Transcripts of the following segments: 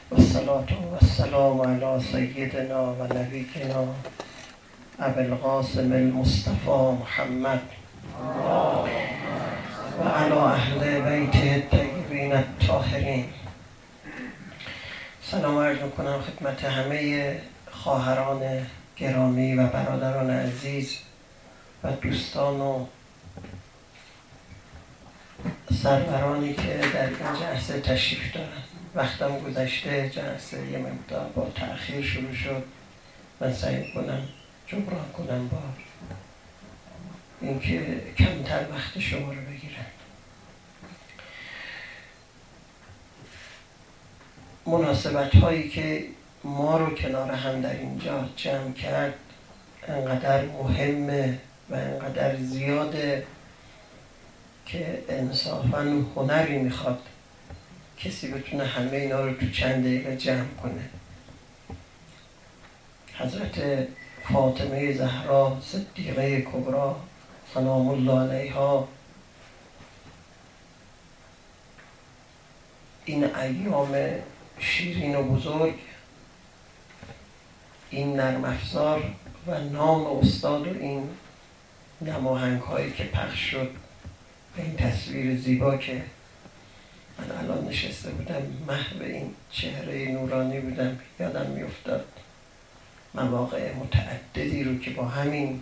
والصلاة والسلام على سيدنا و نبینا ابی القاسم المصطفى محمد و علی اهل بیته الطیبین الطاهرین. سلام عرض میکنم خدمت همه خواهران گرامی و برادران عزیز و دوستان و سرورانی که در این جلسه تشریف دارند. وقتم گذشته، جلسه یه مقدار با تأخیر شروع شد. من سعی کنم جبران کنم با اینکه کمتر وقت شما رو بگیرم. مناسبت هایی که ما رو کنار هم در اینجا جمع کرد انقدر مهمه و انقدر زیاده که انصافاً هنری میخواد کسی بتونه همه اینا رو تو چند دقیقه جمع کنه. حضرت فاطمه زهرا صدیقه کبری سلام الله علیها این ایام شیرین و بزرگ، این نرم افزار و نام استاد و این نماهنگ هایی که پخش شد به این تصویر زیبا که من الان نشسته بودم محو این چهره نورانی بودم، یادم میافتاد مواقع متعددی رو که با همین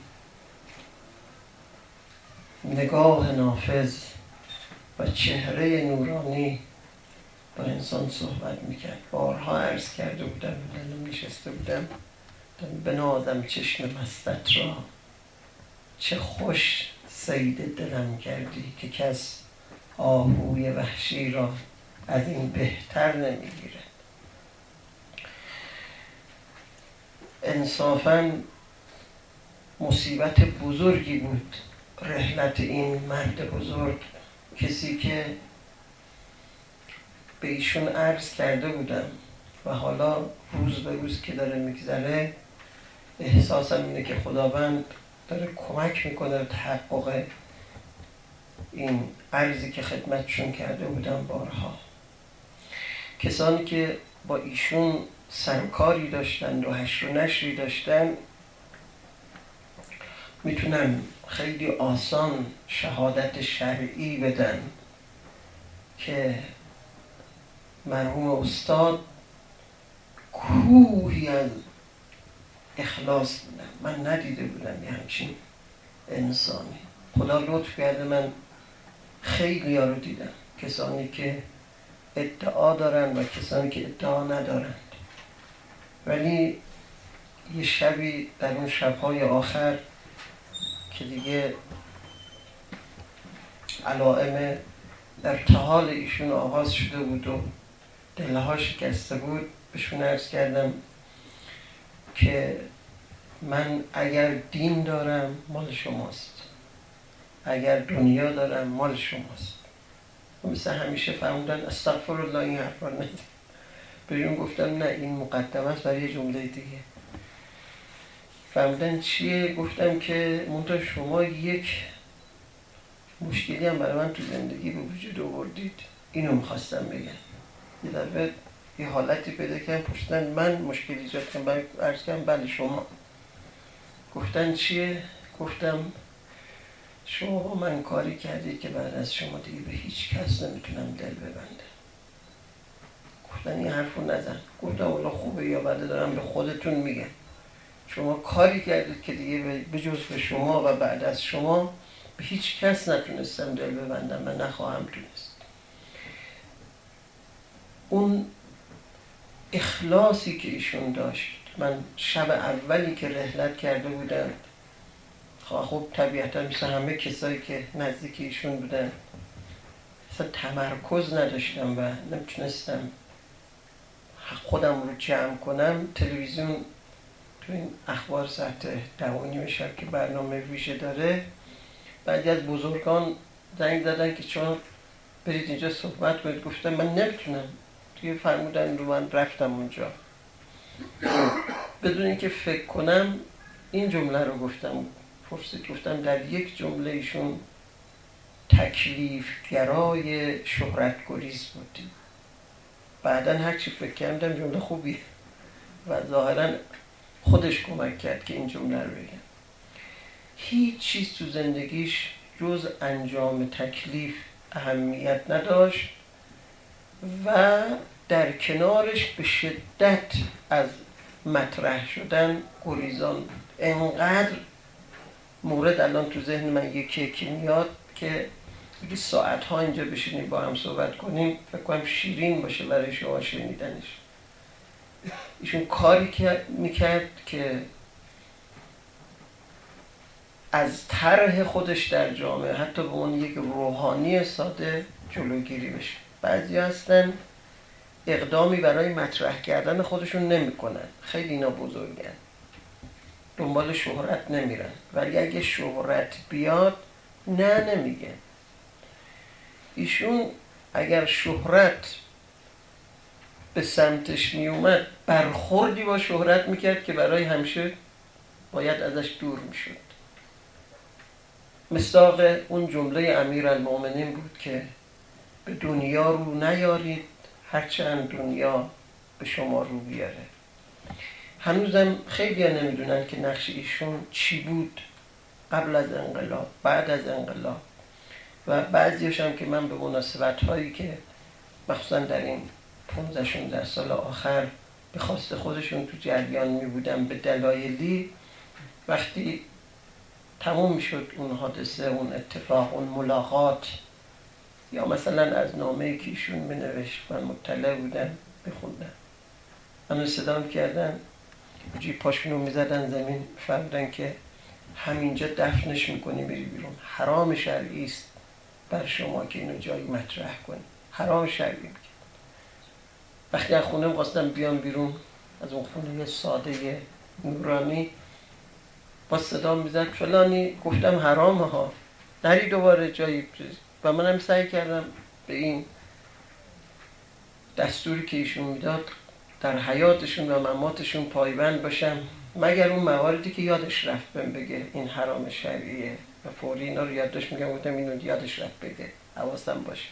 نگاه نافذ و چهره نورانی با انسان صحبت میکرد. بارها عرض کرده بودم، من نشسته بودم بنادم چشم مستت را، چه خوش صید دلم کردی که کس آهوی وحشی را از این بهتر نمیگیره. انصافاً مصیبت بزرگی بود رحلت این مرد بزرگ، کسی که به ایشون عرض کرده بودم و حالا روز به روز که داره میگذره احساسم اینه که خداوند داره کمک میکنه به تحقق این عرضی که خدمتشون کرده بودم بارها. کسانی که با ایشون سرکاری داشتن و حشر و نشری داشتن میتونن خیلی آسان شهادت شرعی بدن که مرحوم استاد کوهی از اخلاص بودن. من ندیده بودم یه همچین انسانی. خدا لطف کرده من خیلی ها رو دیدم، کسانی که ادعا دارن و کسانی که ادعا ندارند، ولی یه شبی در اون شبهای آخر که دیگه علائم ارتحال ایشون آغاز شده بود و دلها شکسته بود، بهشون عرض کردم که من اگر دین دارم مال شماست، اگر دنیا دارم مال شماست. مثل همیشه فرمودن استغفرالله، این حرفا نه. بهشون گفتم نه، این مقدمه است برای جمله دیگه. فرمودن چیه؟ گفتم که منتها شما یک مشکلی هم برای من تو زندگی به وجود آوردید، اینو میخواستم بگم. یه دفعه یه حالتی پیدا کردم، پرسیدن من مشکلی ایجاد کردم، عرض کردم بله شما. گفتن چیه؟ گفتم شما با من کاری کردید که بعد از شما دیگه به هیچ کس نمیتونم دل ببندم. گفتن این حرفو نزن. گفتم والا خوبه یا بده، دارم به خودتون میگم. شما کاری کردید که دیگه به جز به شما و بعد از شما به هیچ کس نتونستم دل ببندم و نخواهم تونست. اون اخلاصی که ایشون داشت، من شب اولی که رحلت کرده بودم، خب طبیعتا مثل همه کسایی که نزدیک ایشون بودن مثلا تمرکز نداشتم و نمیتونستم خودم رو جمع کنم. تلویزیون تو این اخبار ساعت 10:30 شب که برنامه ویژه داره، بعضی از بزرگان زنگ زدن که چون برید اینجا صحبت کنید. گفتم من نمیتونم دیگه. فرمودن رو من رفتم اونجا بدون اینکه فکر کنم این جمله رو گفتم. گفتم در یک جمله ایشون تکلیف گرای شهرت گریز بودیم. بعدن هر چی فکر کردم جمله خوبیه و ظاهرا خودش کمک کرد که این جمله رو بگم. هیچ چیز تو زندگیش جز انجام تکلیف اهمیت نداشت و در کنارش به شدت از مطرح شدن گریزان بود. انقدر مورد الان تو ذهن من یکی میاد که اگه ساعت‌ها اینجا بشینیم با هم صحبت کنیم فکر کنم شیرین باشه برای شما شنیدنش. ایشون کاری که میکرد که از طرح خودش در جامعه حتی به اون یک روحانی ساده جلوگیری بشه. بعضی هستن اقدامی برای مطرح کردن خودشون نمیکنن، خیلی اینا بزرگن، دنبال شهرت نمیرن، ولی اگه شهرت بیاد نمیگن. ایشون اگر شهرت به سمتش میومد برخوردی با شهرت میکرد که برای همیشه باید ازش دور میشد. مصداق اون جمله امیرالمومنین بود که به دنیا رو نیارید هرچند دنیا به شما رو بیاره. هنوزم خیلی ها نمیدونن که نقش ایشون چی بود قبل از انقلاب، بعد از انقلاب، و بعضیش هم که من به مناسبت هایی که مخصوصا در این 15-16 سال آخر به خواست خودشون تو جریان می بودم به دلایلی، وقتی تموم شد اون حادثه، اون اتفاق، اون ملاقات، یا مثلا از نامه‌ای که ایشون می نوشت من مطلع بودم بخوندم، منو صدام کردن، جیب پاشونو می زدن زمین، فهمیدن که همینجا دفنش میکنی میری بیرون، حرام شرعی است بر شما که اینو جایی مطرح کنی، حرام شرعی میگه. وقتی از خونه خواستم بیام بیرون از اون خونه ساده نورانی، با صدا میزد فلانی، گفتم حرامه ها، نری دوباره جایی. و منم سعی کردم به این دستوری که ایشون میداد در حیاتشون و مماتشون پایبند باشم، مگر اون مواردی که یادش رفت بهم بگه این حرام شرعیه و فوری اینا رو یادداشت میگم، گفتم اینو یادش رفت بگه، حواسم باشه.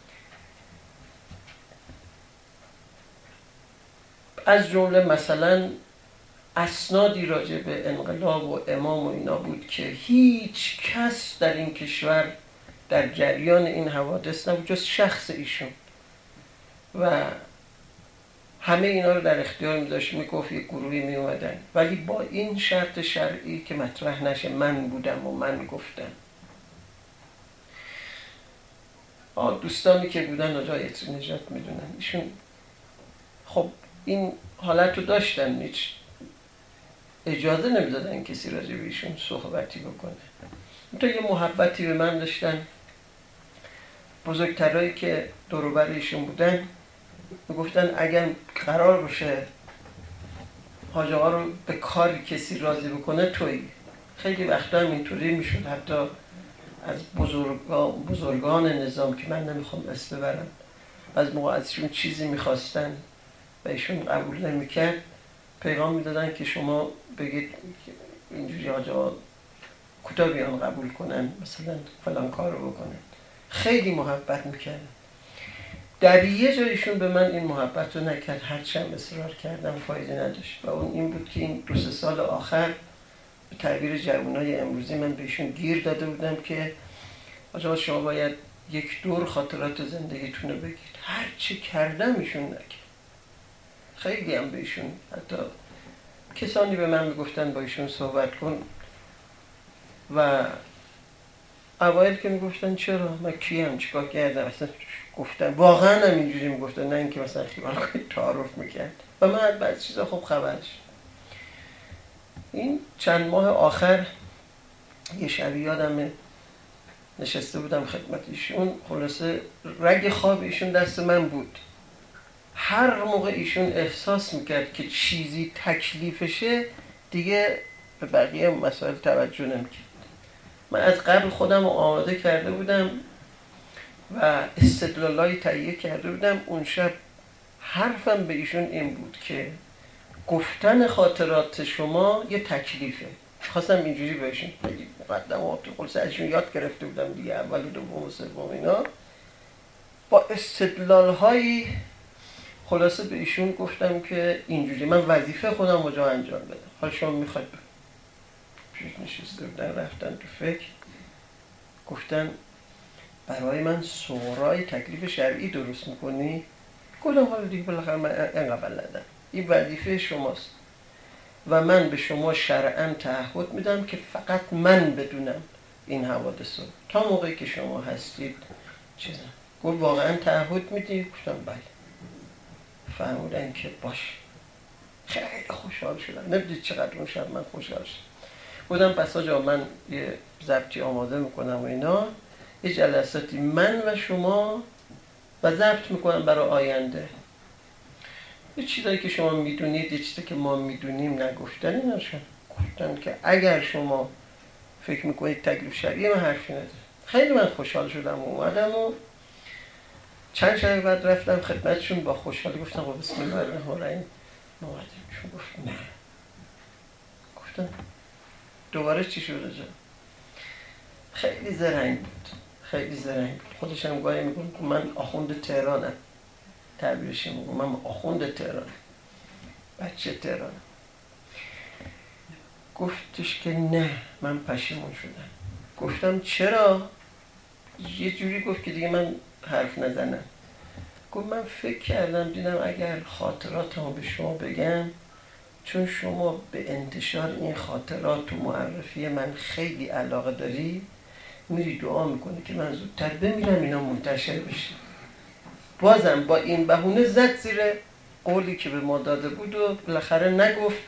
از جمله مثلا اسنادی راجع به انقلاب و امام و اینا بود که هیچ کس در این کشور در جریان این حوادث نبود جز شخص ایشون و همه اینا رو در اختیار می‌داشت، میگفت یک گروهی میومدن، ولی با این شرط شرعی که مطرح نشه من بودم و من گفتم. دوستانی که بودن آجای اطری نجات میدونن، ایشون خب این حالت رو داشتن، هیچ اجازه نمیدادن کسی راجع به ایشون صحبتی بکنه. تو یه محبتی به من داشتن. بزرگترایی که دور و بر ایشون بودن میگفتن اگر قرار باشه حاج آقا رو به کاری کسی راضی بکنه تویی. خیلی وقتا هم اینطوری میشد، حتی از بزرگان نظام که من نمیخوام اسم ببرم، از موقع ازشون چیزی میخواستن و ایشون قبول نمیکرد، پیغام میدادن که شما بگید اینجوری حاج آقا کوتاه بیان قبول کنن، مثلا فلان کار رو بکنن. خیلی محبت میکردن. در یه جایشون به من این محبت رو نکرد، هرچند اصرار کردم فایده نداشت و اون این بود که این 2-3 سال آخر به تعبیر جوانای امروزی من بهشون گیر داده بودم که آجا شما باید یک دور خاطرات زندگیتون رو بگید. هر چی کردم ایشون نکرد. خیلی هم بهشون، حتی کسانی به من میگفتن با ایشون صحبت کن و اوایل که میگفتن چرا من کیم چیکار کردم اصلا گفتن، واقعا هم اینجوری میگفتن، نه اینکه مثلا خیال کنید تعارف میکرد و من بعضی چیزا خب خبرش. این چند ماه آخر یه شبی یادمه نشسته بودم خدمت ایشون، خلاصه رگ خواب ایشون دست من بود. هر موقع ایشون احساس میکرد که چیزی تکلیفشه دیگه به بقیه مسائل توجه نمیکرد. من از قبل خودم رو آماده کرده بودم و استدلالایی تهیه کرده بودم. اون شب حرفم به ایشون این بود که گفتن خاطرات شما یه تکلیفه. خواستم اینجوری بهشون بگم، مقدمات خلاصه ازشون یاد گرفته بودم دیگه، اول و دوم و سوم اینا، با استدلال‌هایی خلاصه به ایشون گفتم که اینجوری من وظیفه خودم رو جا انجام بدم، حالا شما میخواید پیش نشسته بودن رفتن تو فکر، گفتن برای من سغرای تکلیف شرعی درست میکنی؟ گفتم حالا دیگه بالاخره من اینقدر بلدم، این وظیفه شماست و من به شما شرعاً تعهد میدم که فقط من بدونم این حوادث رو تا موقعی که شما هستید چیزم. گفت واقعاً تعهد میدی؟ گفتم بله. فرمودن که باش. خیلی خوشحال شدم، نمیدید چقدر اون شب من خوشحال شدم. بودم پس آجا من یه ضبطی آماده میکنم و اینا، یه جلساتی من و شما و ضبط میکنم برای آینده، یه چیزایی که شما میدونید، یه چیزایی که ما میدونیم نگفتن ایناشون. گفتن که اگر شما فکر میکنید تکلیف شرعی من حرفی نداره. خیلی من خوشحال شدم و اومدم و چند شب بعد رفتم خدمتشون با خوشحالی گفتم با بسم الله الرحمن الرحیم اومدیم. ایشون گفت نه. گفتم دوباره چی شده جا؟ خیلی زرنگ بود، خیلی زرنگ بود. خودش هم گاهی میگم که من آخوند تهرانم، تعبیرش میگم من آخوند تهرانم، بچه تهرانم. گفتش که نه من پشیمون شدم. گفتم چرا؟ یه جوری گفت که دیگه من حرف نزنم. گفت من فکر کردم دیدم اگر خاطراتمو به شما بگم، چون شما به انتشار این خاطرات و معرفی من خیلی علاقه داری، میری دعا میکنی که من زودتر بمیرم اینا منتشر بشه. بازم با این بهونه زد زیر قولی که به ما داده بود و بالاخره نگفت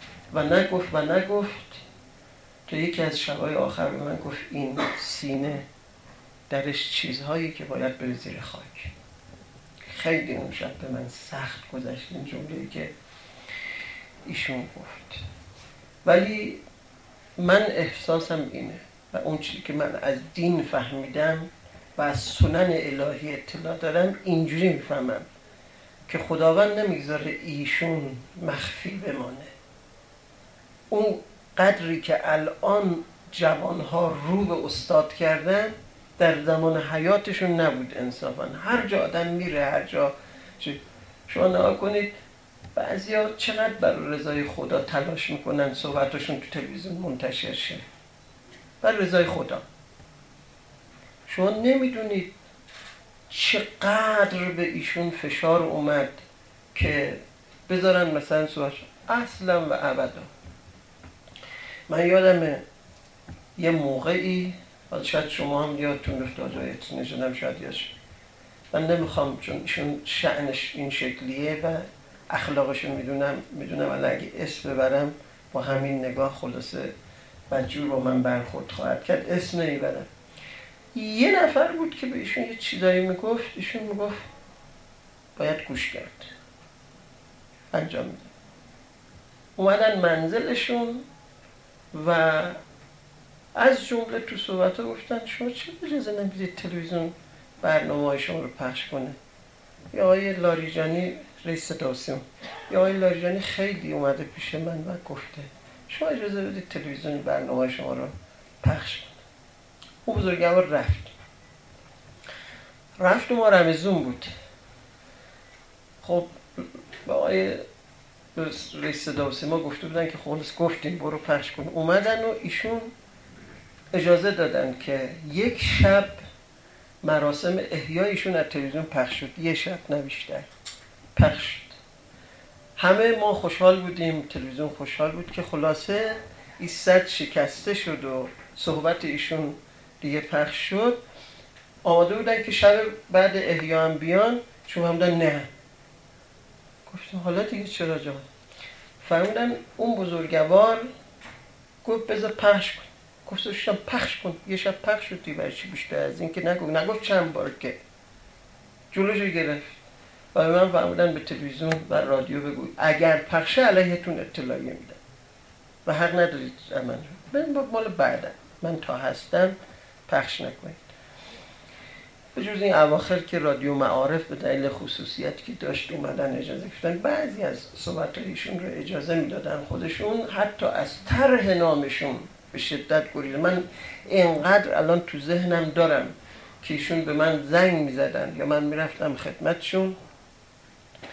تا یکی از شبای آخر به من گفت این سینه درش چیزهایی که باید بره زیر خاک. خیلی اون شب به من سخت گذشت این جمله‌ای که ایشون گفت، ولی من احساسم اینه و اون چیزی که من از دین فهمیدم و از سنن الهی اطلاع دارم اینجوری میفهمم که خداوند نمیگذاره ایشون مخفی بمانه. اون قدری که الان جوانها رو به استاد کردن در زمان حیاتشون نبود انصافا. هر جا آدم میره، هر جا شما نگاه کنید بعضیا چقدر برای رضای خدا تلاش میکنن صحبتشون تو تلویزیون منتشر شه، برای رضای خدا. شما نمیدونید چقدر به ایشون فشار اومد که بذارن مثلا صحبت اصلا و ابدا. من یادمه یه موقعی، شاید شما هم یادتون افتاده، نشدم شاید یادش، من نمیخوام چون ایشون شأنش این شکلیه و اخلاقشون میدونم الان اگه اسم ببرم با همین نگاه خلاصه بدجور با من برخورد خواهد کرد، اسم نمیبرم. یه نفر بود که به ایشون یه چیزایی میگفت، ایشون میگفت باید گوش کرد، انجام میدم. اومدن منزلشون و از جمله تو صحبت ها گفتن شما چه اجازه نمیدید تلویزیون برنامه های شما رو پخش کنه؟ یا آقای لاریجانی رئیس صداوسیما، یا آقای لاریجانی خیلی اومده پیش من و گفته شما اجازه بدید تلویزیون برنامه های شما رو پخش کنه. اون بزرگوار رفت و ما رمضون بود. خب با آقای رئیس صداوسیما گفته بودن که خلاص گفتیم برو پخش کن. اومدن و ایشون اجازه دادن که یک شب مراسم احیایشون از تلویزیون پخش شد، یه شب نه بیشتر پخش شد. همه ما خوشحال بودیم، تلویزیون خوشحال بود که خلاصه این سد شکسته شد و صحبت ایشون دیگه پخش شد. آماده بودن که شب بعد احیا هم بیان، شما هم دن نه. گفتم حالا دیگه چرا جان؟ فهمیدن اون بزرگوار گفت بذار پخش کن. گفتم پخش کن. یه شب پخش شد دیگه، برای چی بیشتر از این که نگفت چند بار که جلوشو گرفت و به من فهمیدن به تلویزیون و رادیو بگو اگر پخشه علیهتون اطلاعیه میدن و حق ندارید من مال بعدم، من تا هستم پخش نکنید. به جز این اواخر که رادیو معارف به دلیل خصوصیتی که داشت اومدن اجازه گرفتن، بعضی از صحبت‌هایشون رو اجازه میدادن خودشون، حتی از طرح نامشون به شدت گریز. من اینقدر الان تو ذهنم دارم که ایشون به من زنگ میزدن یا من میرفتم خدمتشون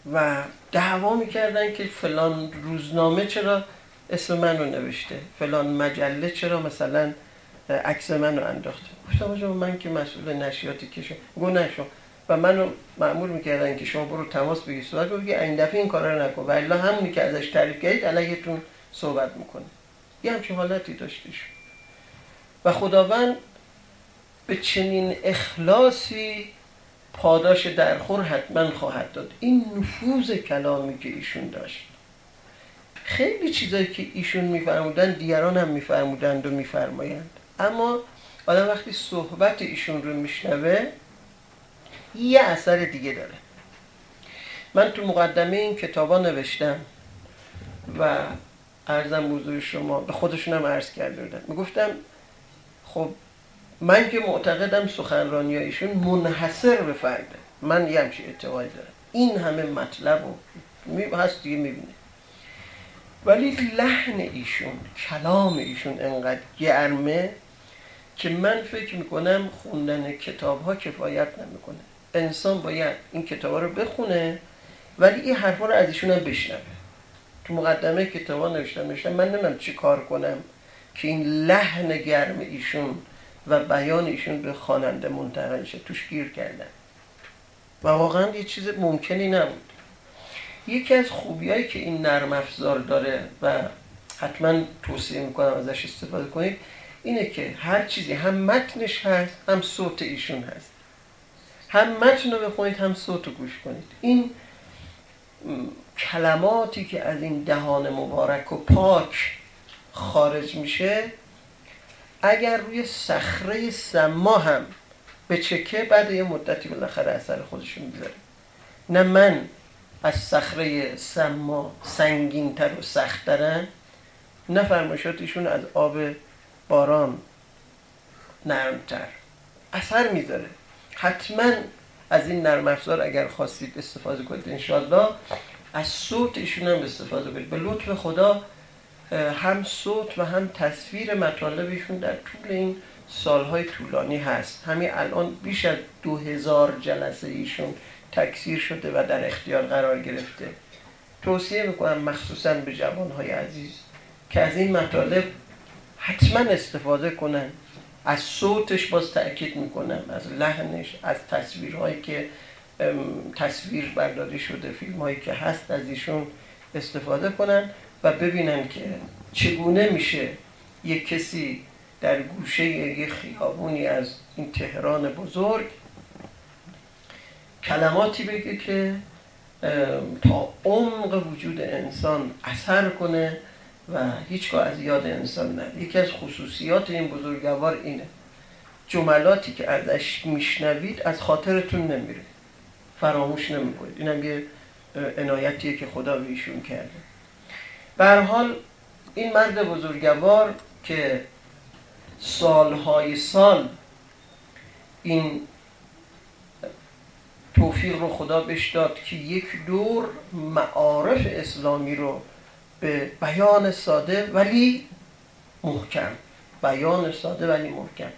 و دعوا میکردن که فلان روزنامه چرا اسم منو نوشته، فلان مجله چرا مثلا عکس منو انداخته. گفتم آجا من که مسئول نشریاتی که شما گو نشو و منو مأمور میکردن که شما برو تماس بگیر صحبت بگی این دفعه این کارا رو نکن و الا همونی که ازش تعریف کردید علیتون صحبت میکنه. یه همچین حالتی داشتیش و خداوند به چنین اخلاصی پاداش درخور حتما خواهد داد. این نفوذ کلامی که ایشون داشت، خیلی چیزایی که ایشون میفرمودن دیگران هم میفرمودند و میفرمایند، اما آدم وقتی صحبت ایشون رو میشنوه یه اثر دیگه داره. من تو مقدمه این کتابا نوشتم و عرضم حضور شما به خودشون هم عرض کرده بودم، میگفتم خب من که معتقدم سخنرانی ایشون منحصر به فرده، من یه همچین اعتقادی دارم، این همه مطلب و هست دیگه میبینه، ولی لحن ایشون، کلام ایشون انقدر گرمه که من فکر میکنم خوندن کتاب ها کفایت نمیکنه. انسان باید این کتاب ها رو بخونه ولی این حرفا رو از ایشون هم بشنوه. تو مقدمه کتاب ها نوشتم من نمیدونم چی کار کنم که این لحن گرم ایشون و بیان ایشون به خواننده منتقل شه. توش گیر کردم و واقعا یه چیز ممکنی نبود. یکی از خوبیایی که این نرم افزار داره و حتما توصیه میکنم ازش استفاده کنید اینه که هر چیزی هم متنش هست هم صوت ایشون هست، هم متن رو بخونید هم صوت رو گوش کنید. این کلماتی که از این دهان مبارک و پاک خارج میشه اگر روی صخره سما هم به چکه بعد یه مدتی بالاخره اثر خودشون میذاره. نه من از صخره سما سنگین‌تر و سخت‌ترن، نه فرمایشاتشون از آب باران نرمتر، اثر میذاره. حتما از این نرم افزار اگر خواستید استفاده کنید انشالله از صوت ایشون هم استفاده کنید. به لطف خدا هم صوت و هم تصویر مطالبشون در طول این سالهای طولانی هست. همین الان بیش از 2000 جلسه ایشون تکثیر شده و در اختیار قرار گرفته. توصیه میکنم مخصوصا به جوانهای عزیز که از این مطالب حتما استفاده کنن. از صوتش باز تأکید میکنم، از لحنش، از تصویرهایی که تصویر برداری شده، فیلمهایی که هست از ایشون استفاده کنن و ببینن که چگونه میشه یک کسی در گوشه یک خیابونی از این تهران بزرگ کلماتی بگه که تا عمق وجود انسان اثر کنه و هیچگاه از یاد انسان نره. یکی از خصوصیات این بزرگوار اینه، جملاتی که ازش میشنوید از خاطرتون نمیره، فراموش نمیکنید. اینم یه عنایتیه که خدا به ایشون کرده. به هر حال این مرد بزرگوار که سالهای سال این توفیق رو خدا بهش داد که یک دور معارف اسلامی رو به بیان ساده ولی محکم، بیان ساده ولی محکم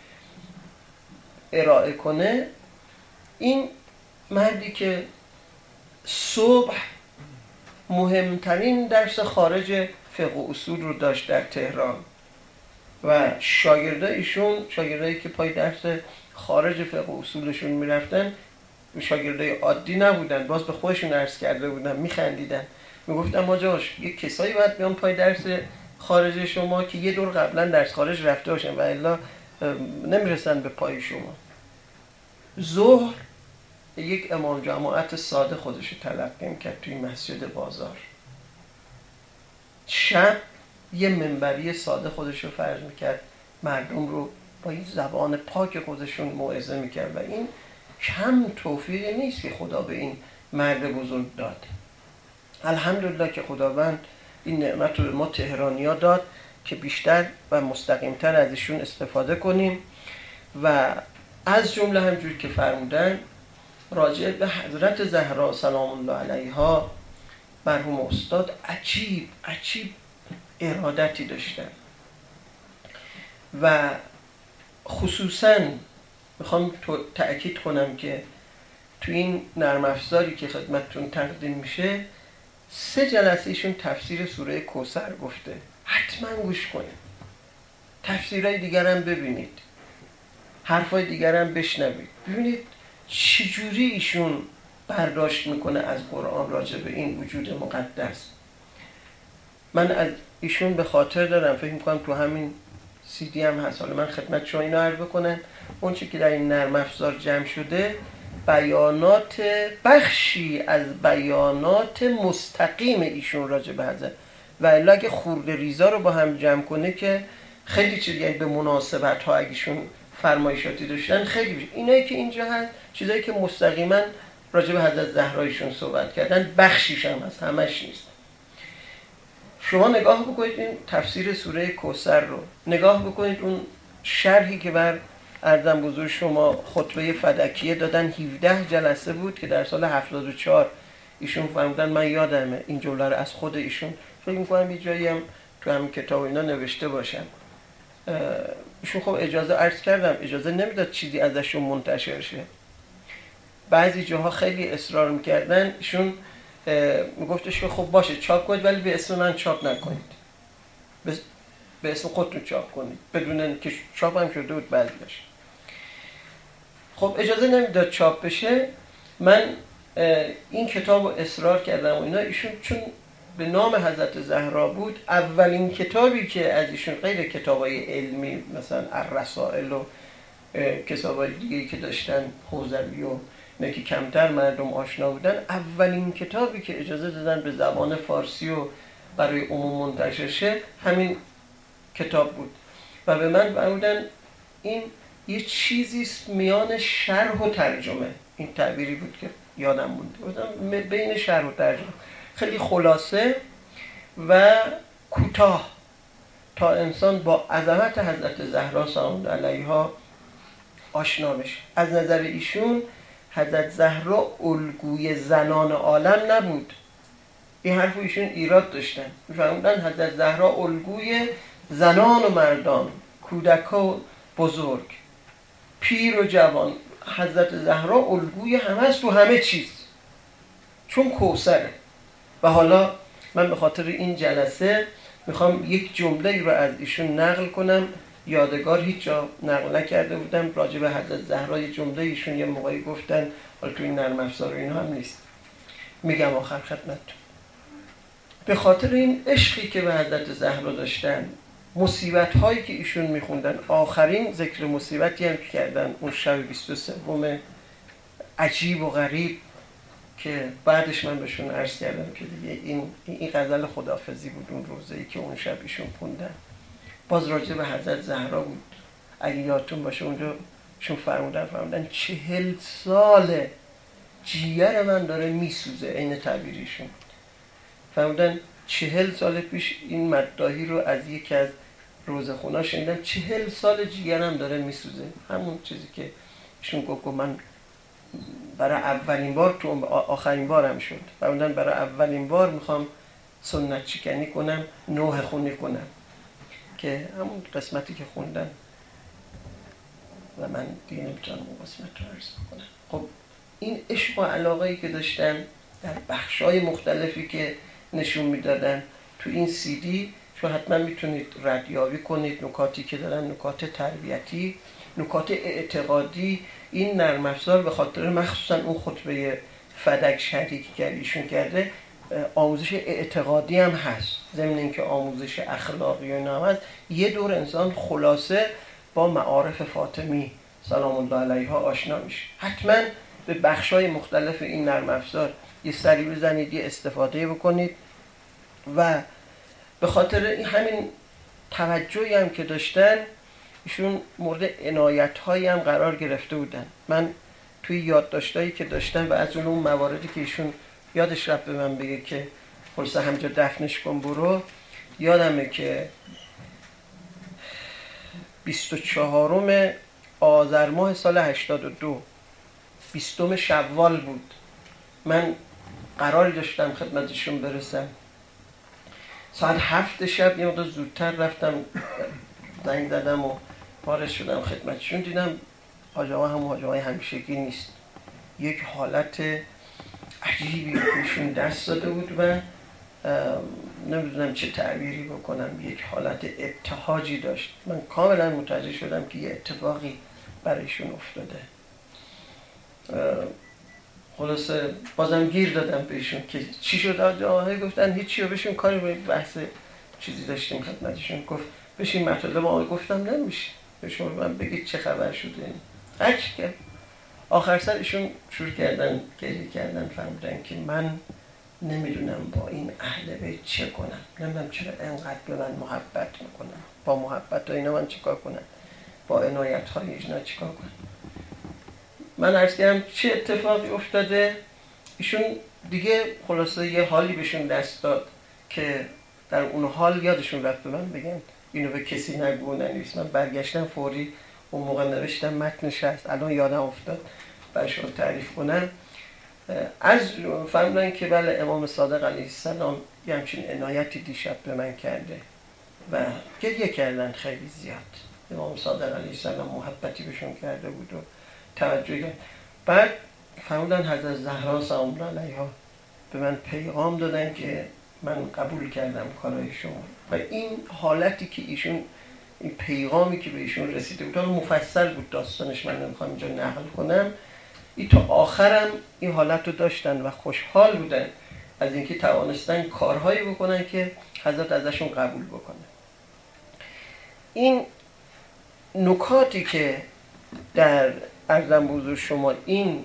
ارائه کنه. این مردی که صبح مهمترین درس خارج فقه و اصول رو داشت در تهران و شاگردای ایشون، شاگردایی که پای درس خارج فقه و اصولشون میرفتن شاگردای عادی نبودن، باز به خودشون عرض کرده بودن، میخندیدن، میگفتم آجاش یه کسایی باید بیان پای درس خارج شما که یه دور قبلا درس خارج رفته باشن و الا نمیرسن به پای شما. ظهر یک امام جماعت ساده خودشو تلقی میکرد توی مسجد بازار، شب یه منبری ساده خودشو فرض میکرد، مردم رو با این زبان پاک خودشون موعظه میکرد و این کم توفیقی نیست که خدا به این مرد بزرگ داد. الحمدلله که خداوند این نعمت رو به ما تهرانی‌ها داد که بیشتر و مستقیمتر از ایشون استفاده کنیم و از جمله همجور که فرمودن راجع به حضرت زهرا سلام الله علیها مرحوم استاد عجیب ارادتی داشتن و خصوصا میخوام تأکید کنم که تو این نرم افزاری که خدمتتون تقدیم میشه 3 جلسه ایشون تفسیر سوره کوثر گفته. حتما گوش کنید، تفسیرهای دیگر هم ببینید، حرفای دیگر هم بشنوید، ببینید چجوری ایشون برداشت میکنه از قرآن راجع به این وجود مقدس. من از ایشون به خاطر دارم، فکر میکنم تو همین CD هم هست، حالا من خدمت شما اینو عرض بکنم. اون چی که در این نرم افزار جمع شده بیانات، بخشی از بیانات مستقیم ایشون راجع به حضرت، و الا اگه خورده ریزا رو با هم جمع کنه که خیلی چیز، یعنی به مناسبت ها اگهشون فرمایشاتی داشتن خیلی بیشتر. اینایی که اینجا هست چیزایی که مستقیما راجع به حضرت زهرایشون صحبت کردن، بخشیش هم هست، همش نیست. شما نگاه بکنید این تفسیر سوره کوثر رو، نگاه بکنید اون شرحی که بر عرضم بزرگ شما خطبه فدکیه دادن، 17 جلسه بود که در سال 74 ایشون فرمودن، من یادمه این جمله رو از خود ایشون، فکر می‌کنم یه جایی هم تو همین کتاب اینا نوشته باشم. ایشون خب اجازه عرض کردم، اجازه نمیداد چیزی ازشون منتشر شه. بعضی جاها خیلی اصرار میکردن، ایشون میگفتش که خب باشه چاپ کنید ولی به اسم من چاپ نکنید، به اسم خودتون چاپ کنید، بدون که چاپ هم شده بود بعضیش. خب اجازه نمیداد چاپ بشه. من این کتاب رو اصرار کردم و اینا، ایشون چون به نام حضرت زهرا بود، اولین کتابی که از ایشون غیر کتابای علمی مثلا الرسائل و کتابای دیگه‌ای که داشتن خوزوی و نه که کمتر مردم آشنا بودن، اولین کتابی که اجازه دادن به زبان فارسی و برای عموم منتشر شه همین کتاب بود. و به من فرمودن این یه چیزی است میان شرح و ترجمه، این تعبیری بود که یادم مونده، بین شرح و ترجمه، خیلی خلاصه و کوتاه تا انسان با عظمت حضرت زهرا سلام الله علیها آشنا بشه. از نظر ایشون حضرت زهرا الگوی زنان عالم نبود. این حرف ایشون ایراد داشتن، می‌فرمودن حضرت زهرا الگوی زنان و مردان، کودک و بزرگ، پیر و جوان، حضرت زهرا الگوی همه است تو همه چیز، چون کوثره. و حالا من به خاطر این جلسه میخوام یک جمله رو از ایشون نقل کنم، یادگار هیچ جا نقل نکرده بودم راجع به حضرت زهرا. یه جمله ایشون یه موقعی گفتن، حالا تو این نرم افزار اینا هم نیست، میگم آخر خدمتتون. به خاطر این عشقی که به حضرت زهرا داشتن، مصیبت هایی که ایشون میخوندن، آخرین ذکر مصیبتی هم که کردن اون شب 23 عجیب و غریب که بعدش من بهشون عرض کردم که دیگه این غزل خداحافظی بود اون روزی که اون شب ایشون خوندن، باز راجع به حضرت زهرا بود. اگه یادتون باشه اونجا ایشون فرمودن 40 ساله جیگر من داره میسوزه، این تعبیریشون. فرمودن 40 سال پیش این مداحی رو از یکی از روزخونا شنیدم، 40 سال جیگرم داره میسوزه. همون چیزی که ایشون گفت من برای اولین بار، تو آخرین بارم شد، فرمودن برای اولین بار میخوام سنت چکنی کنم، نوح خونی کنم، که همون قسمتی که خوندن و من دیگه نمیتونم اون قسمت رو عرض بکنم. خب این عشق و علاقه‌ای که داشتن در بخش‌های مختلفی که نشون میدادن تو این CD، شما حتما میتونید ردیابی کنید، نکاتی که دارن، نکات تربیتی، نکات اعتقادی. این نرم افزار به خاطر مخصوصا اون خطبه فدک شرحی که ایشون کرده، آموزش اعتقادی هم هست، ضمن اینکه آموزش اخلاقی و اینا هم هست. یه دور انسان خلاصه با معارف فاطمی سلام الله علیها آشنا میشه. حتما به بخش‌های مختلف این نرم افزار یه سری بزنید، یه استفاده بکنید. و به خاطر همین توجهی هم که داشتن، ایشون مورد عنایت‌هایی هم قرار گرفته بودن. من توی یادداشتایی که داشتم و از اون مواردی که ایشون یادش رفت به من بگه که خلاصه همجا دفنش کن برو، یادمه که 24 آذر ماه سال 82، 20 شوال بود، من قراری داشتم خدمتشون برسم. ساعت 7 شب یه مقدار زودتر رفتم، زنگ زدم و وارد شدم خدمتشون، دیدم حاج آقا هم حاج آقای همیشگی نیست، یک حالت عجیبی بهشون دست داده بود و نمیدونم چه تعبیری بکنم، یک حالت ابتهاجی داشت. من کاملا متوجه شدم که یه اتفاقی برایشون افتاده. خلاصه بازم گیر دادم بهشون که چی شد. آقای گفتن هیچی، و بهشون کاری به بحث چیزی داشتیم خدمتشون. گفت بشین مطالب آقای گفتم نمیشه، بهشون من بگید چه خبر شده. هرچی که آخر سر ایشون شروع کردن گریه کردن، فهمیدن که من نمیدونم با این اهل بیت چه کنم، نمیدونم چرا انقدر به من محبت میکنم، با محبت ها اینا من چیکار کنم، با عنایت های اینا چیکار کنم. من عرض کردم چه اتفاقی افتاده. ایشون دیگه خلاصه یه حالی بهشون دست داد که در اون حال یادشون رفت به من بگن اینو به کسی نگو ننویس. من برگشتم فوری اون موقع نوشتم متنش هست، الان یادم افتاد برشون تعریف کنم. از فهمیدن که بله امام صادق علیه السلام یه همچین عنایتی دیشب به من کرده و گریه کردن خیلی زیاد. امام صادق علیه السلام محبتی بهشون کرده بود و توجه کرد. بعد فهمیدن حضرت زهرا سلام الله علیها به من پیغام دادن که من قبول کردم کارهای شما. و این حالتی که ایشون، این پیغامی که به ایشون رسیده بود، مفصل بود داستانش، من نمیخوام اینجا نقل کنم. این تا آخرم این حالت رو داشتن و خوشحال بودن از اینکه توانستن کارهایی بکنن که حضرت ازشون قبول بکنه. این نکاتی که در عرضم بزرگ شما این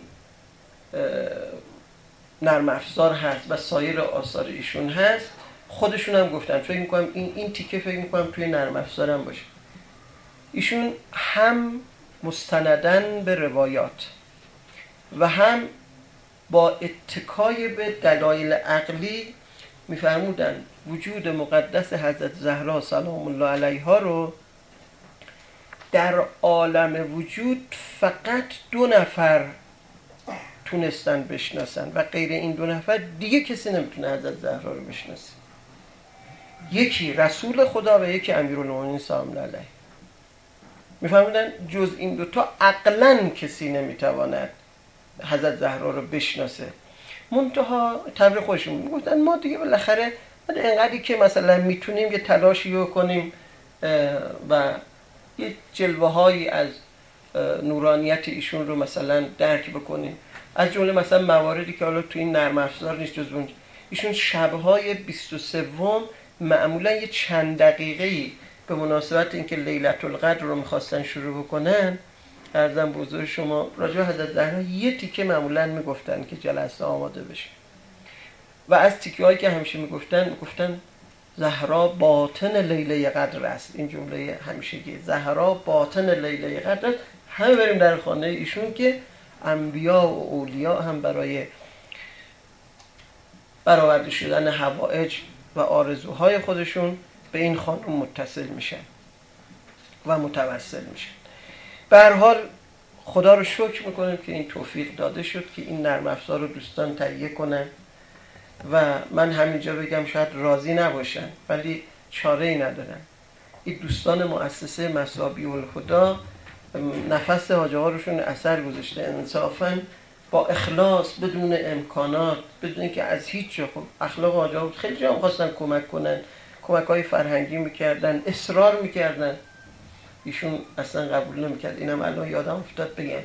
نرم افزار هست و سایر آثار ایشون هست، خودشون هم گفتن. فکر میکنم این تیکه فکر میکنم توی نرم افزارم باشه. ایشون هم مستندن به روایات و هم با اتکای به دلایل عقلی میفرمودن وجود مقدس حضرت زهرا سلام الله علیها رو در عالم وجود فقط 2 نفر تونستن بشناسن و غیر این 2 نفر دیگه کسی نمیتونه حضرت زهرا رو بشناسه. یکی رسول خدا و یکی امیرالمومنین سلام الله علیه. میفهمیدن جز این 2 تا عقلاً کسی نمیتواند حضرت زهرا رو بشناسه. منتها طبع خودشون میگفتن ما دیگه بالاخره اینقدری که مثلا میتونیم یه تلاشی رو کنیم و یه جلوه هایی از نورانیت ایشون رو مثلا درک بکنیم. از جمله مثلا مواردی که حالا تو این نرم افزار نیست جز اون، ایشون شبهای 23 معمولا یه چند دقیقه‌ای به مناسبت اینکه لیلة القدر رو میخواستن شروع بکنن، عرضم بزرگ شما راجع به حضرت زهرا یه تیکه معمولا میگفتن که جلسه آماده بشه. و از تیکه هایی که همیشه میگفتن زهرا باطن لیله قدر است. این جمله همیشگی، زهرا باطن لیله قدر است. همه بریم در خانه ایشون که انبیا و اولیا هم برای برآورده شدن حوائج و آرزوهای خودشون به این خانم متصل میشن و متوسل میشن. به هر حال خدا رو شکر میکنیم که این توفیق داده شد که این نرم افزار رو دوستان تهیه کنن و من همینجا بگم شاید راضی نباشن ولی چاره ای ندارن. این دوستان مؤسسه مصابیح الهدی نفس حاج آقا روشون اثر گذاشته، انصافا با اخلاص، بدون امکانات، بدون اینکه از هیچ جا. خب اخلاق حاج آقا خیلی جا خواستن کمک کنن، کمک‌های فرهنگی میکردن، اصرار میکردن، ایشون اصلا قبول نمیکرد. اینم الان یادم افتاد بگم.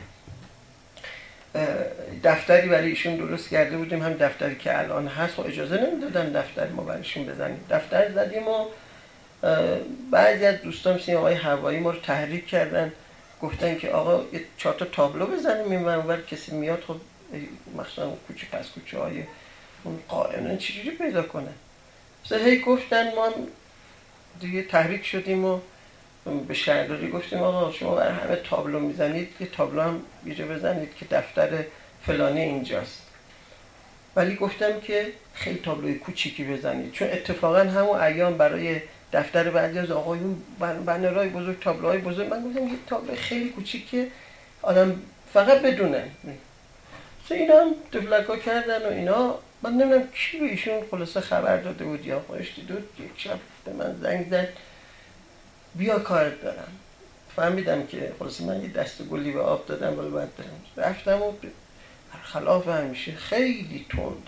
دفتری برای ایشون درست کرده بودیم، هم دفتری که الان هست و اجازه نمیدادن دفتر ما برایشون بزنیم. دفتر زدیم و بعضی از دوستان مثل آقای هوایی ما رو تحریک کردن، گفتن که آقا 4 تا تابلو بزنیم این ور کسی میاد خب مثلا کوچه پس کوچه های اون قائمن چجوری پیدا کنن. مثلا هی گفتن، ما دیگه تحریک شدیم و به شهرداری گفتیم آقا شما برای همه تابلو میزنید، یه تابلو هم یه جا بزنید که دفتر فلانی اینجاست. ولی گفتم که خیلی تابلوی کوچیکی بزنید، چون اتفاقا همون ایام برای دفتر بعضی از آقایون بنرهای بزرگ، تابلوهای بزرگ، من گفتم یه تابلو خیلی کوچیکه آدم فقط بدونه. اینا هم دفلکا کردن و اینا. من نمیدونم کی به ایشون خلاصه خبر داده بود یا خودش دید، یک شب به من زنگ زد بیا کارت دارم. فهمیدم که خلاصه من یه دست گلی به آب دادم ولی باید برم. رفتم و برخلاف همیشه خیلی تند.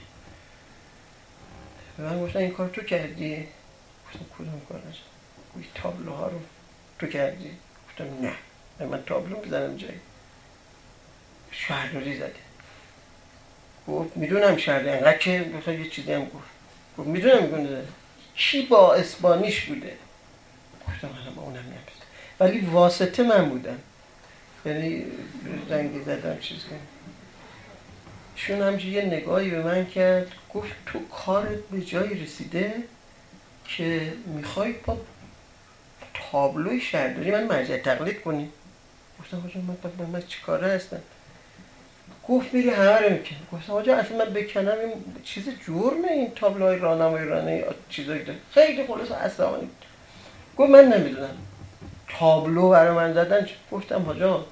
من گفتن این کار تو کردی؟ گفتم کدوم کار؟ گوی تابلوها رو تو کردی؟ گفتم نه من تابلو میزنم جایی. شهرداری زده. گفت میدونم شهرداری انقدر که مثلا یه چیزی هم گفت میدونم میگونه کی با اسبانیش بوده؟ گفتم حالا با اونم نمیست ولی واسطه من بودم، یعنی زنگی زدم چیز کنم. شون همچه یه نگاهی به من کرد گفت تو کارت به جایی رسیده که میخوای با تابلوی شهرداری من مرجع تقلید کنی؟ گفتم حاجا من چی کاره هستم؟ گفت میری همه رو میکنی. گفتم حاجا اصلا من بکنم این چیز جرمه، این تابلوهای راهنمایی رانه چیزایی داره خیلی خلاص اصلا. گفت من نمیدونم تابلو برای من زدن. گفتم حاجا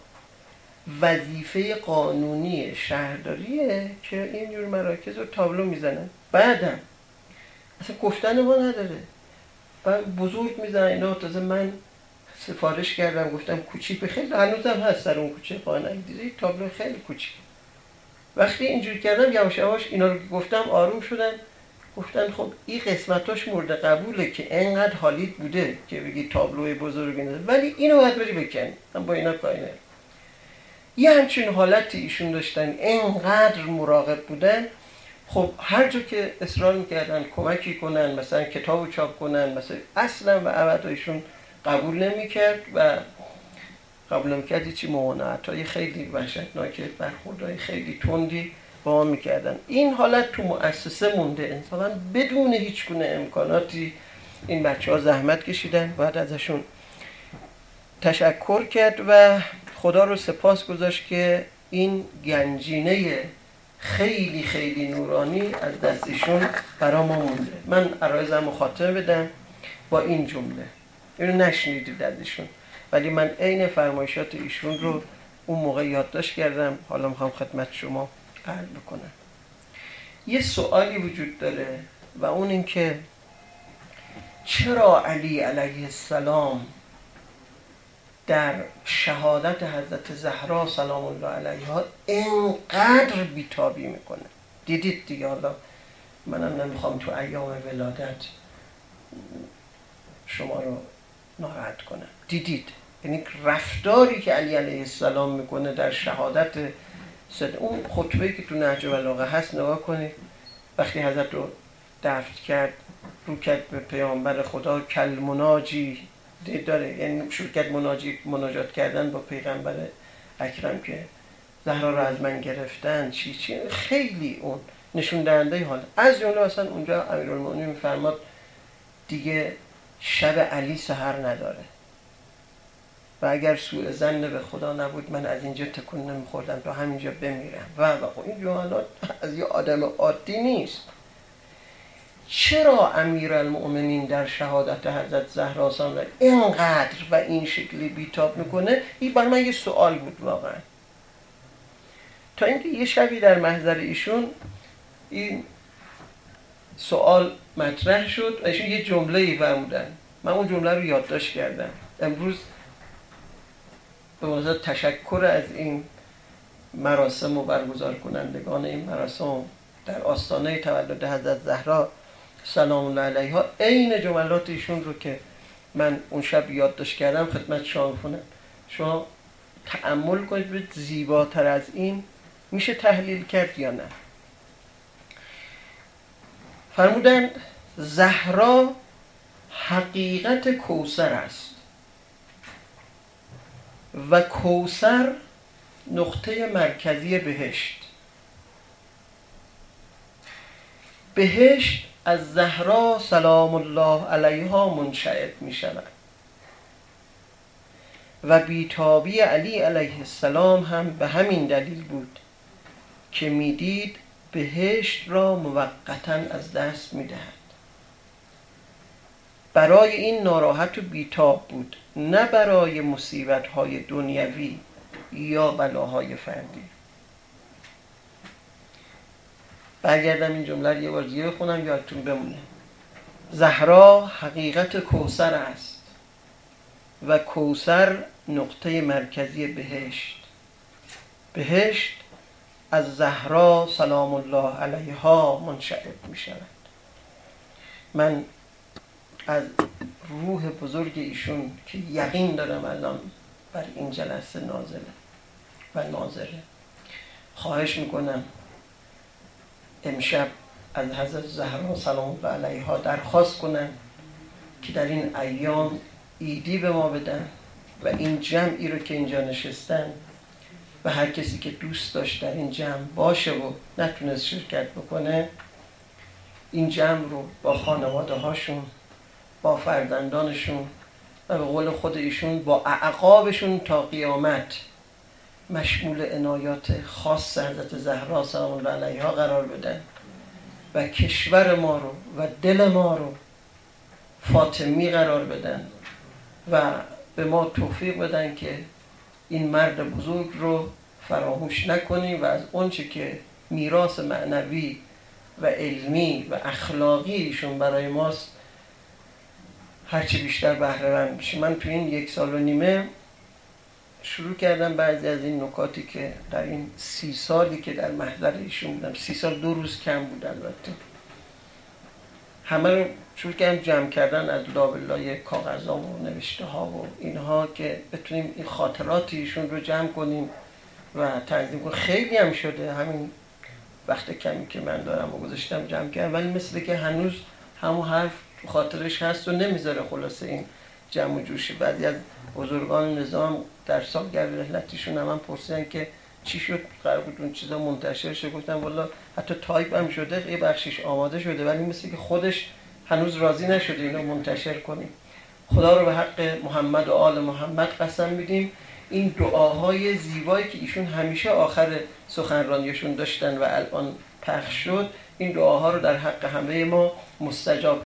وظیفه قانونی شهرداریه که اینجور مراکز رو تابلو میزنن، بعدم اصلا گفتن ما نداره، بعد بزرگ میزنن اینا. تازه من سفارش کردم گفتم کوچیک، به خیلی هنوزم هست در اون کوچه پایان دیدی تابلو خیلی کوچیک. وقتی اینجوری کردم یواش یواش اینا رو گفتم آروم شدن. گفتن خب این قسمتاش مورد قبوله که انقدر حالیت بوده که بگی تابلوی بزرگی نداره، ولی اینو باید بری بکنی. من با اینا کاری ندارم. یه همچین حالتی ایشون داشتن، انقدر مراقب بودن. خب هر جا که اصرار میکردن کمکی کنن، مثلا کتابو چاپ کنن، مثلا اصلا و ابدا ایشون قبول نمیکرد و قبول نمیکرد هیچی، ممانعت‌های خیلی وحشتناک، برخوردهای خیلی تندی با ما میکردن. این حالت تو مؤسسه مونده، انصافا بدون هیچ گونه امکاناتی این بچه ها زحمت کشیدن. باید ازشون تشکر کرد و خدا رو سپاس گذاشت که این گنجینه خیلی خیلی نورانی از دستشون برا ما مونده. من عرایزم رو خاتمه بدم با این جمله، اینو نشنیدید ازشون ولی من عین فرمایشات ایشون رو اون موقع یادداشت کردم، حالا میخوام خدمت شما عرض بکنم. یه سوالی وجود داره و اون این که چرا علی علیه السلام در شهادت حضرت زهرا سلام الله علیها اینقدر بیتابی میکنه؟ دیدید دیگه، حالا منم نمیخوام تو ایام ولادت شما رو ناراحت کنم. دیدید یعنی رفتاری که علی علیه السلام میکنه در شهادت اون خطبه‌ای که تو نهج البلاغه هست نگاه کنید. وقتی حضرت رو دفن کرد رو کرد به پیامبر خدا، کل مناجی داره، یعنی شروع کرد مناجات کردن با پیغمبر اکرم که زهرا رو از من گرفتن چی خیلی اون نشون دهنده حال. از جمله اصلا اونجا امیرالمومنین میفرماد دیگه شب علی سحر نداره و اگر سوء ظن به خدا نبود من از اینجا تکون نمیخوردم تا همینجا بمیرم و خب این جملات از یه آدم عادی نیست. چرا امیرالمومنین در شهادت حضرت زهرا سلام اینقدر و این شکلی بیتاب میکنه؟ این برای من یه سوال بود واقعا. تا اینکه یه شبی در محضر ایشون این سوال مطرح شد و ایشون یه جمله‌ای فرمودن. من اون جمله رو یادداشت کردم. امروز به مناسبت تشکر از این مراسم و برگزار کنندگان این مراسم در آستانه تولد حضرت زهرا سلام الله علیها عین جملات ایشون رو که من اون شب یادداشت کردم خدمت شما می‌خونم. شما تأمل کنید به زیباتر از این میشه تحلیل کرد یا نه. فرمودن زهرا حقیقت کوثر است و کوثر نقطه مرکزی بهشت. بهشت از زهرا سلام الله علیها منشأ می شود و بیتابی علی علیه السلام هم به همین دلیل بود که میدید بهشت را موقتاً از دست میدهد. برای این ناراحت و بیتاب بود، نه برای مصیبت‌های دنیوی یا بلاهای فردی. برگردم این جمله رو یه بار دیگه بخونم یادتون بمونه. زهرا حقیقت کوثر است و کوثر نقطه مرکزی بهشت. بهشت از زهرا سلام الله علیها منشعب می شود. من از روح بزرگ ایشون که یقین دارم الان بر این جلسه نازله و ناظره، خواهش میکنم امشب از حضرت زهرا سلام الله علیها درخواست کنم که در این ایام عیدی به ما بدن و این جمعی رو که اینجا نشستن و هر کسی که دوست داشت در این جمع باشه و نتونست شرکت بکنه، این جمع رو با خانواده هاشون، با فرزندانشون و به قول خود ایشون با اعقابشون تا قیامت مشمول عنایات خاص حضرت زهرا سلام الله علیها قرار بدن و کشور ما رو و دل ما رو فاطمی قرار بدن و به ما توفیق بدن که این مرد بزرگ رو فراموش نکنیم و از اونچه که میراث معنوی و علمی و اخلاقی ایشون برای ماست هرچی بیشتر بهره مند بشیم. من تو این 1.5 سال شروع کردم بعضی از این نکاتی که در این 30 سالی که در محضر ایشون بودم، 30 سال 2 روز کم بود البته، همه رو شروع کردم جمع کردن از لابلای کاغذها و نوشته ها و اینها که بتونیم این خاطرات ایشون رو جمع کنیم و تنظیم کنیم. خیلی هم شده، همین وقت کمی که من دارم و گذاشتم جمع کردم، ولی مثل که هنوز همون حرف خاطرش هست و نمیذاره خلاصه این جمع و جوشه. بعضی از بزرگان نظام در سالگرد رحلتیشون هم پرسیدن که چی شد، قرار بود اون چیزا منتشر شه، گفتم والا حتی تایپ هم شده، یه بخشش آماده شده، ولی مثل که خودش هنوز راضی نشده اینو منتشر کنیم. خدا رو به حق محمد و آل محمد قسم میدیم این دعاهای زیبایی که ایشون همیشه آخر سخنرانیشون داشتن و الان پخش شد، این دعاها رو در حق همه ما مستجاب